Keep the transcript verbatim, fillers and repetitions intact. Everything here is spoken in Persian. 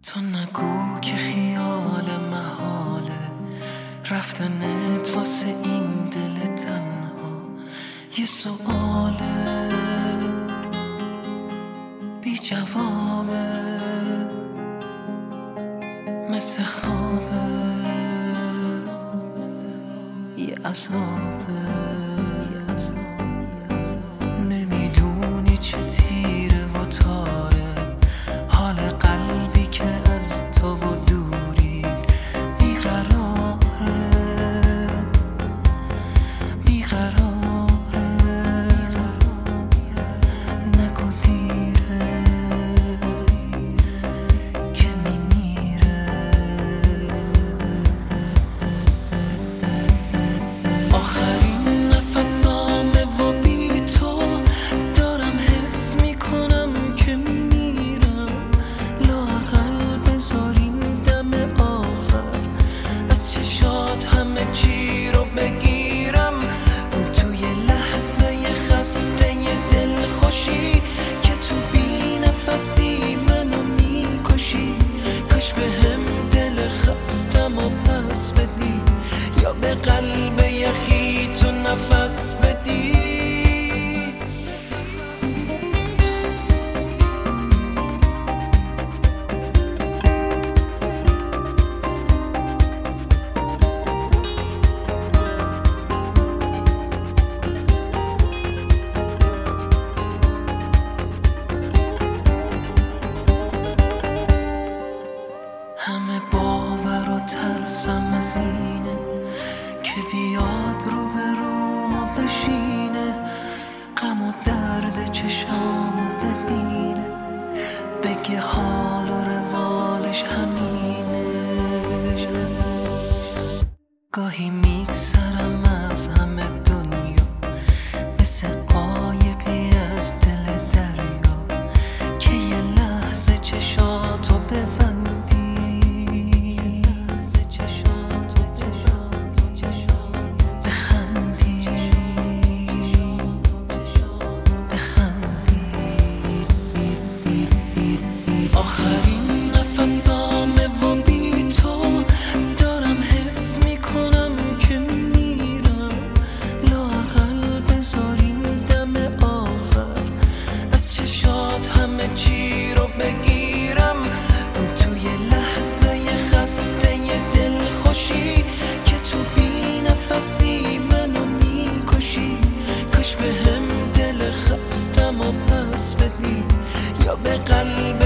تو نگو که خیال محاله رفتنت واسه این دل تنها یه سؤاله بی جوابه مثل خوابه یه عذابه نمیدونی چه تیره و تاره حال قلبی که از تو و دوری بیقراره بیقراره نگو دیره که میمیره آخرین نفسامه و بی تو دارم حس میکنم که میمیرم لااقل بذار این دم آخر از چشات همه چی رو بگیرم توی لحظه خسته دل خوشی که تو بی نفسی منو میکشی کاش به هم دل خستم و پس بدی یا به قلب یخی تو نفس بدی همه باور و ترسم از اینه که بیاد رو به روم و بشینه غم و درد چشامو ببینه بگه حال و روالش همینه گاهی میگذرم از همه دنیا مثل قایقی از دل دریا که یه لحظه چشاتو ببندی آخرین نفسامه و بی تو دارم حس میکنم که میمیرم لااقل بذار این دم آخر از چشات همه چی رو بگیرم توی لحظه خسته دل خوشی که تو بی نفسی منو میکشی کاش به هم دل خستم و پس بدی یا به قلب